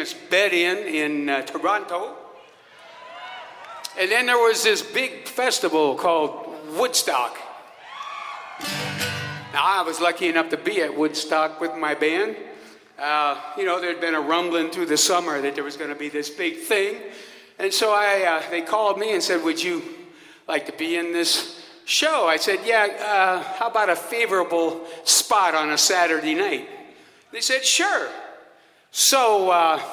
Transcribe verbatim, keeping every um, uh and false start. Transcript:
famous bed-in in uh, Toronto. And then there was this big festival called Woodstock. Now, I was lucky enough to be at Woodstock with my band. Uh, you know, there'd been a rumbling through the summer that there was going to be this big thing. And so I, uh, they called me and said, would you like to be in this show? I said, yeah, uh, how about a favorable spot on a Saturday night? They said, sure. So uh,